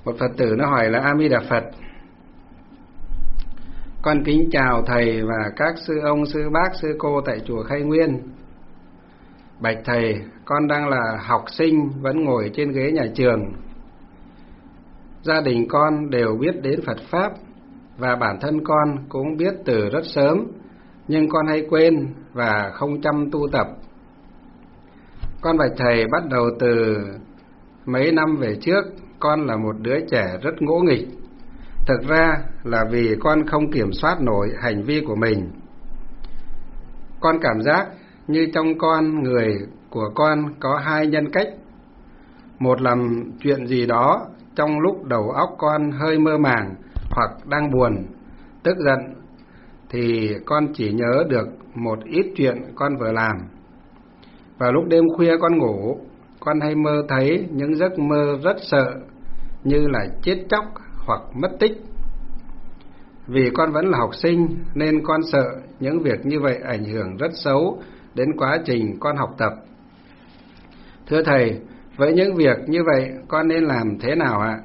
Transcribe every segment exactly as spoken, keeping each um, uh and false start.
Một Phật tử nó hỏi là: A Di Đà Phật, con kính chào thầy và các sư ông, sư bác, sư cô tại chùa Khai Nguyên. Bạch thầy, con đang là học sinh vẫn ngồi trên ghế nhà trường. Gia đình con đều biết đến Phật Pháp và bản thân con cũng biết từ rất sớm, nhưng con hay quên và không chăm tu tập. Con bạch thầy, bắt đầu từ mấy năm về trước, con là một đứa trẻ rất ngỗ nghịch. Thực ra là vì con không kiểm soát nổi hành vi của mình. Con cảm giác như trong con người của con có hai nhân cách. Một làm chuyện gì đó trong lúc đầu óc con hơi mơ màng hoặc đang buồn, tức giận, thì con chỉ nhớ được một ít chuyện con vừa làm. Vào lúc đêm khuya con ngủ, con hay mơ thấy những giấc mơ rất sợ, như là chết chóc hoặc mất tích. Vì con vẫn là học sinh nên con sợ những việc như vậy ảnh hưởng rất xấu đến quá trình con học tập. Thưa thầy, với những việc như vậy con nên làm thế nào ạ?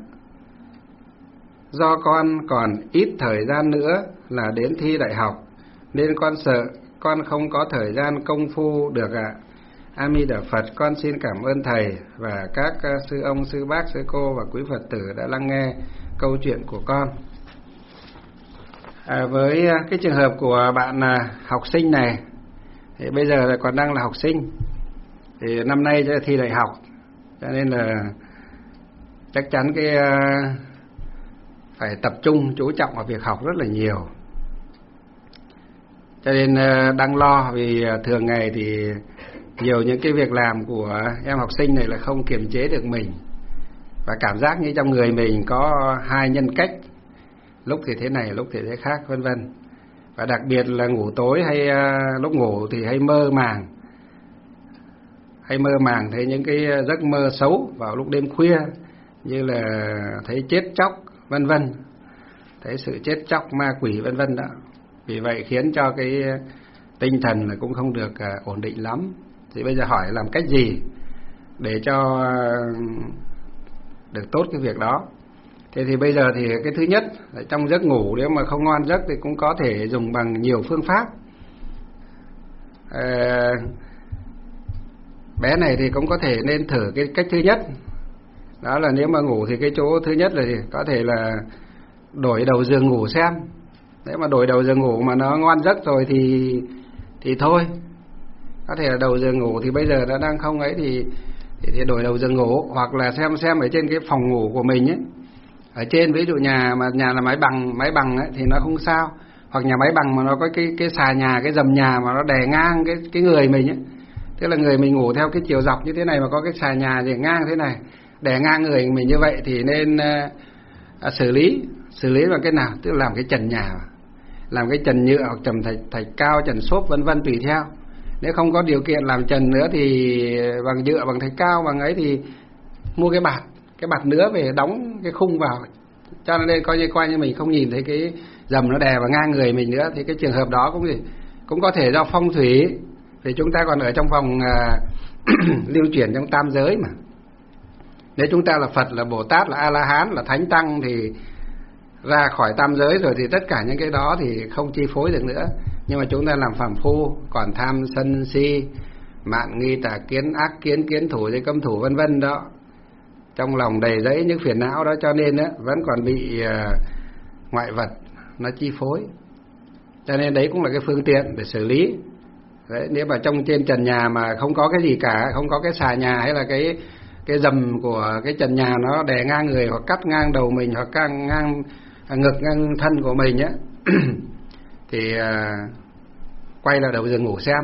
Do con còn ít thời gian nữa là đến thi đại học, nên con sợ con không có thời gian công phu được ạ. A Di Đà Phật, con xin cảm ơn thầy và các sư ông, sư bác, sư cô và quý Phật tử đã lắng nghe câu chuyện của con. À, với cái trường hợp của bạn học sinh này, thì bây giờ là còn đang là học sinh, thì năm nay sẽ thi đại học, cho nên là chắc chắn cái phải tập trung chú trọng vào việc học rất là nhiều. Cho nên đang lo vì thường ngày thì nhiều những cái việc làm của em học sinh này là không kiềm chế được mình, và cảm giác như trong người mình có hai nhân cách, lúc thì thế này, lúc thì thế khác, vân vân. Và đặc biệt là ngủ tối hay uh, lúc ngủ thì hay mơ màng, hay mơ màng thấy những cái giấc mơ xấu vào lúc đêm khuya, như là thấy chết chóc, vân vân, thấy sự chết chóc, ma quỷ, vân vân đó. Vì vậy khiến cho cái tinh thần là cũng không được uh, ổn định lắm. Thì bây giờ hỏi làm cách gì để cho uh, được tốt cái việc đó. Thế thì bây giờ thì cái thứ nhất là trong giấc ngủ, nếu mà không ngon giấc thì cũng có thể dùng bằng nhiều phương pháp. À, bé này thì cũng có thể nên thử cái cách thứ nhất, đó là nếu mà ngủ thì cái chỗ thứ nhất là gì? Có thể là đổi đầu giường ngủ xem. Nếu mà đổi đầu giường ngủ mà nó ngon giấc rồi thì thì thôi. Có thể là đầu giường ngủ thì bây giờ nó đang không ấy thì thì, thì đổi đầu giường ngủ, hoặc là xem xem ở trên cái phòng ngủ của mình ấy. Ở trên ví dụ nhà mà nhà là mái bằng, mái bằng ấy, thì nó không sao, hoặc nhà mái bằng mà nó có cái cái xà nhà, cái dầm nhà mà nó đè ngang cái cái người mình ấy, tức là người mình ngủ theo cái chiều dọc như thế này mà có cái xà nhà đè ngang thế này, đè ngang người mình như vậy thì nên uh, xử lý xử lý bằng cái nào, tức là làm cái trần nhà, làm cái trần nhựa hoặc trần thạch thạch cao, trần xốp, vân vân tùy theo. Nếu không có điều kiện làm trần nữa thì bằng nhựa, bằng thạch cao, bằng ấy thì mua cái bạt cái bạt nữa về đóng cái khung vào, cho nên coi như coi như mình không nhìn thấy cái dầm nó đè vào ngang người mình nữa. Thì cái trường hợp đó cũng gì cũng có thể do phong thủy, thì chúng ta còn ở trong vòng uh, lưu chuyển trong tam giới mà. Nếu chúng ta là Phật, là Bồ Tát, là A La Hán, là Thánh Tăng thì ra khỏi tam giới rồi thì tất cả những cái đó thì không chi phối được nữa. Nhưng mà chúng ta làm phàm phu, còn tham sân si, mạn nghi tà kiến, ác kiến, kiến thủ, dây cấm thủ, vân vân đó, trong lòng đầy rẫy những phiền não đó, cho nên đó, vẫn còn bị uh, ngoại vật nó chi phối. Cho nên đấy cũng là cái phương tiện để xử lý. Đấy, nếu mà trong trên trần nhà mà không có cái gì cả, không có cái xà nhà hay là cái cái dầm của cái trần nhà nó đè ngang người, hoặc cắt ngang đầu mình, hoặc cắt ngang ngực, ngang thân của mình á, thì uh, quay lại đầu giường ngủ xem.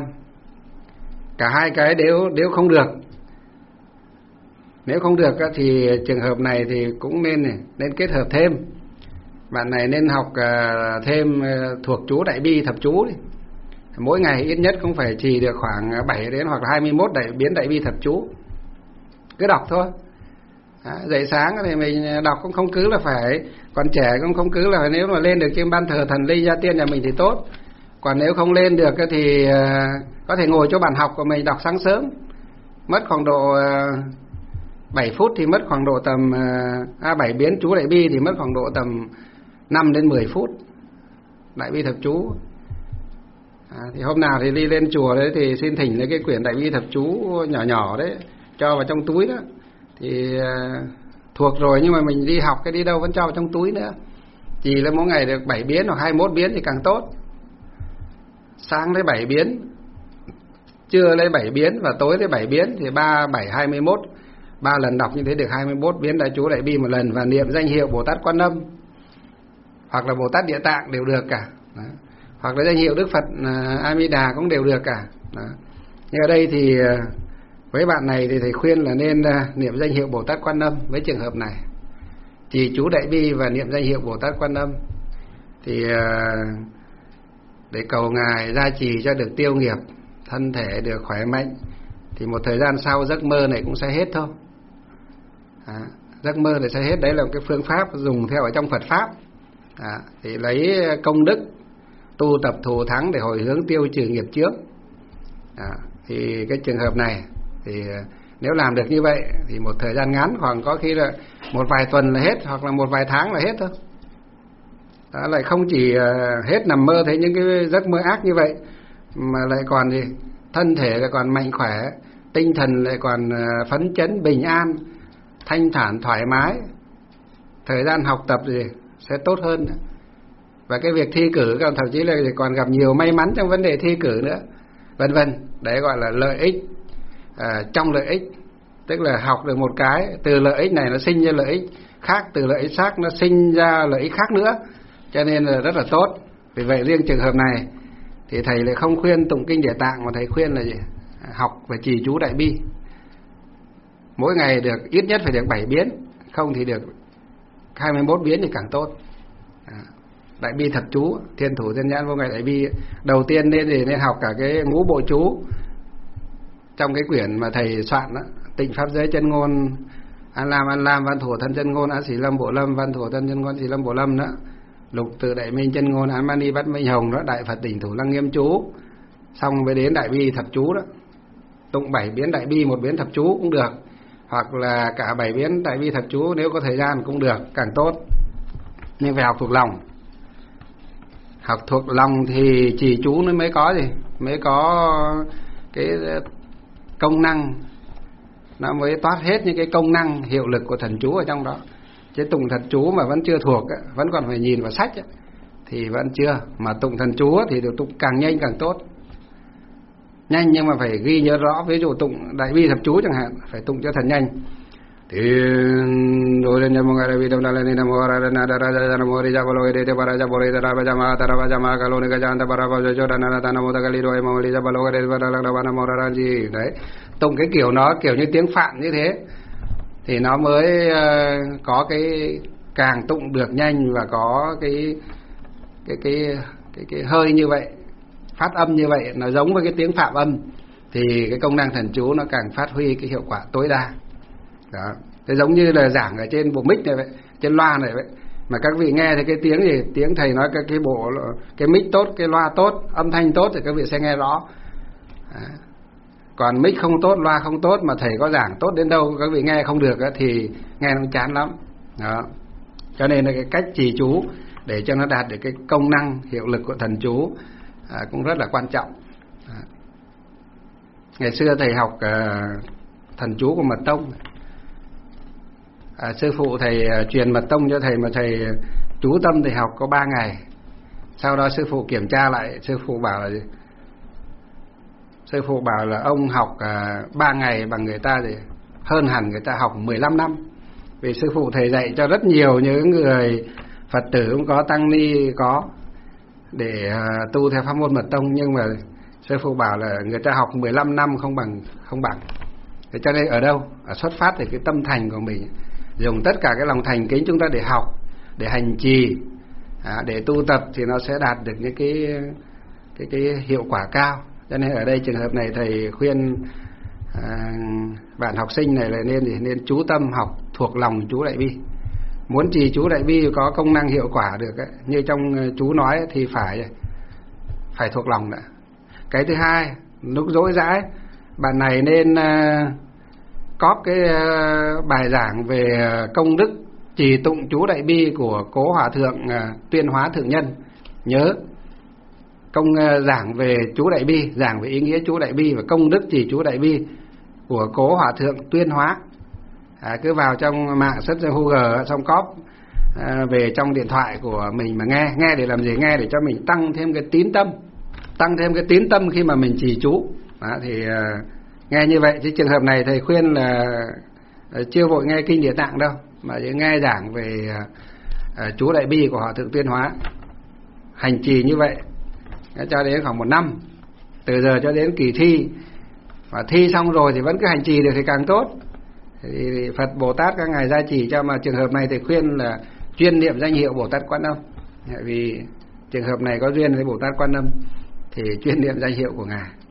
Cả hai cái đều đều không được. Nếu không được thì trường hợp này thì cũng nên nên kết hợp thêm. Bạn này nên học thêm thuộc chú Đại Bi Thập Chú đi. Mỗi ngày ít nhất cũng phải trì được khoảng bảy đến hoặc hai mươi mốt đại biến Đại Bi Thập Chú. Cứ đọc thôi. Đó, dậy sáng thì mình đọc cũng không cứ là phải, còn trẻ cũng không cứ là nếu mà lên được trên ban thờ thần linh gia tiên nhà mình thì tốt. Còn nếu không lên được thì có thể ngồi chỗ bàn học của mình đọc sáng sớm, mất khoảng độ bảy phút thì mất khoảng độ tầm à, bảy biến chú đại bi thì mất khoảng độ tầm năm đến mười phút. Đại bi thập chú. À, thì hôm nào thì đi lên chùa đấy thì xin thỉnh lấy cái quyển đại bi thập chú nhỏ nhỏ đấy cho vào trong túi đó. Thì à, thuộc rồi nhưng mà mình đi học cái đi đâu vẫn cho vào trong túi nữa. Chỉ là mỗi ngày được bảy biến hoặc hai mươi mốt biến thì càng tốt. Sáng lấy bảy biến, trưa lấy bảy biến và tối lấy bảy biến thì ba bảy hai mươi mốt, ba lần đọc như thế được hai mươi mốt biến đại chú đại bi một lần, và niệm danh hiệu Bồ Tát Quan Âm hoặc là Bồ Tát Địa Tạng đều được cả. Đó. Hoặc là danh hiệu Đức Phật uh, A Di Đà cũng đều được cả. Đó. Nhưng ở đây thì uh, với bạn này thì thầy khuyên là nên uh, niệm danh hiệu Bồ Tát Quan Âm với trường hợp này. Trì chú đại bi và niệm danh hiệu Bồ Tát Quan Âm thì uh, để cầu ngài gia trì cho được tiêu nghiệp, thân thể được khỏe mạnh, thì một thời gian sau giấc mơ này cũng sẽ hết thôi. À, giấc mơ này sẽ hết. Đấy là một cái phương pháp dùng theo ở trong Phật pháp. À, thì lấy công đức tu tập thù thắng để hồi hướng tiêu trừ nghiệp trước. À, thì cái trường hợp này thì nếu làm được như vậy thì một thời gian ngắn, khoảng có khi là một vài tuần là hết, hoặc là một vài tháng là hết thôi. Đó, lại không chỉ hết nằm mơ thấy những cái giấc mơ ác như vậy, mà lại còn gì, thân thể lại còn mạnh khỏe, tinh thần lại còn phấn chấn, bình an, thanh thản, thoải mái. Thời gian học tập gì sẽ tốt hơn nữa. Và cái việc thi cử còn thậm chí là còn gặp nhiều may mắn trong vấn đề thi cử nữa, vân vân. Đấy gọi là lợi ích à, trong lợi ích. Tức là học được một cái, từ lợi ích này nó sinh ra lợi ích khác, từ lợi ích khác nó sinh ra lợi ích khác nữa. Cho nên là rất là tốt. Vì vậy riêng trường hợp này thì thầy lại không khuyên tụng kinh Địa Tạng, mà thầy khuyên là gì? Học và trì chú đại bi. Mỗi ngày được ít nhất phải được bảy biến, không thì được hai mươi mốt biến thì càng tốt. À, đại bi thập chú, thiên thủ thiên nhãn vô ngại đại bi. Đầu tiên nên thì nên học cả cái ngũ bộ chú trong cái quyển mà thầy soạn đó, Tịnh Pháp Giới Chân Ngôn, An Lam An Lam, Văn Thủ Thân Chân Ngôn, Á Xỉ Lâm Bộ Lâm, Văn Thủ Thân Chân Ngôn, Xỉ Lâm Bộ Lâm đó. Lục Tự Đại Minh Chân Ngôn, Án Mani Bát Minh Hồng đó, Đại Phật Đỉnh Thủ Lăng Nghiêm chú. Xong mới đến đại bi thập chú đó. Tụng bảy biến đại bi, một biến thập chú cũng được. Hoặc là cả bảy biến đại bi thập chú nếu có thời gian cũng được, càng tốt. Nhưng phải học thuộc lòng. Học thuộc lòng thì trì chú nó mới có gì? Mới có cái công năng, nó mới toát hết những cái công năng hiệu lực của thần chú ở trong đó. Chứ tụng thần chú mà vẫn chưa thuộc, vẫn còn phải nhìn vào sách thì vẫn chưa. Mà tụng thần chú thì được tụng càng nhanh càng tốt. Nhanh nhưng mà phải ghi nhớ rõ. Ví dụ tụng đại bi thập chú chẳng hạn, phải tụng cho thật nhanh. Thì rồi lên một ngày đại bi tâm đà lên nam mô ra na đà ra ra nam mô ri ja bolo ri te para ja bolo ri ra ba ja ma ta ra ba ja ma ka lo ni ka ja ta para ba jo da na ta nam mô ta ka li ro mo ri ja bolo ri va ra la ba nam mô ra ra gì đấy. Tụng cái kiểu nó kiểu như tiếng Phạn như thế thì nó mới uh, có cái càng tụng được nhanh và có cái cái cái cái cái hơi như vậy, phát âm như vậy, nó giống với cái tiếng Phạm âm, thì cái công năng thần chú nó càng phát huy cái hiệu quả tối đa. Đó, thế giống như là giảng ở trên bộ mic này vậy, trên loa này vậy, mà các vị nghe thì cái tiếng gì, tiếng thầy nói cái cái bộ cái mic tốt, cái loa tốt, âm thanh tốt thì các vị sẽ nghe rõ. Đó. Còn mic không tốt, loa không tốt mà thầy có giảng tốt đến đâu các vị nghe không được thì nghe nó chán lắm. Đó. Cho nên là cái cách trì chú để cho nó đạt được cái công năng hiệu lực của thần chú à, cũng rất là quan trọng. À. Ngày xưa thầy học à, thần chú của Mật Tông. À, sư phụ thầy à, truyền Mật Tông cho thầy, mà thầy chú tâm thầy học có ba ngày. Sau đó sư phụ kiểm tra lại, sư phụ bảo là gì? Sư phụ bảo là ông học à, ba ngày bằng người ta thì hơn hẳn người ta học mười lăm năm. Vì sư phụ thầy dạy cho rất nhiều những người Phật tử cũng có, tăng ni có, để à, tu theo pháp môn Mật Tông, nhưng mà sư phụ bảo là người ta học mười lăm năm không bằng không bằng. Thế cho nên ở đâu? Ở xuất phát từ cái tâm thành của mình, dùng tất cả cái lòng thành kính chúng ta để học, để hành trì, à, để tu tập thì nó sẽ đạt được những cái cái cái hiệu quả cao. Cho nên ở đây trường hợp này thầy khuyên à, bạn học sinh này là nên gì? Nên chú tâm học thuộc lòng chú đại bi. Muốn trì chú đại bi có công năng hiệu quả được ấy, như trong chú nói thì phải phải thuộc lòng đã. Cái thứ hai, lúc dỗi dãi bạn này nên cóp cái bài giảng về công đức trì tụng chú đại bi của Cố Hòa Thượng Tuyên Hóa Thượng Nhân. Nhớ công giảng về chú đại bi, giảng về ý nghĩa chú đại bi và công đức trì chú đại bi của Cố Hòa Thượng Tuyên Hóa. À, cứ vào trong mạng search Google xong cóp à, về trong điện thoại của mình mà nghe. Nghe để làm gì? Nghe để cho mình tăng thêm cái tín tâm, tăng thêm cái tín tâm khi mà mình trì chú. Đó, thì à, nghe như vậy. Chứ trường hợp này thầy khuyên là à, chưa vội nghe kinh Địa Tạng đâu, mà chỉ nghe giảng về à, à, chú đại bi của Hòa Thượng Tuyên Hóa, hành trì như vậy cho đến khoảng một năm, từ giờ cho đến kỳ thi. Và thi xong rồi thì vẫn cứ hành trì được thì càng tốt. Thì Phật Bồ Tát các ngài gia trì cho. Mà trường hợp này thì khuyên là chuyên niệm danh hiệu Bồ Tát Quan Âm, vì trường hợp này có duyên với Bồ Tát Quan Âm thì chuyên niệm danh hiệu của ngài.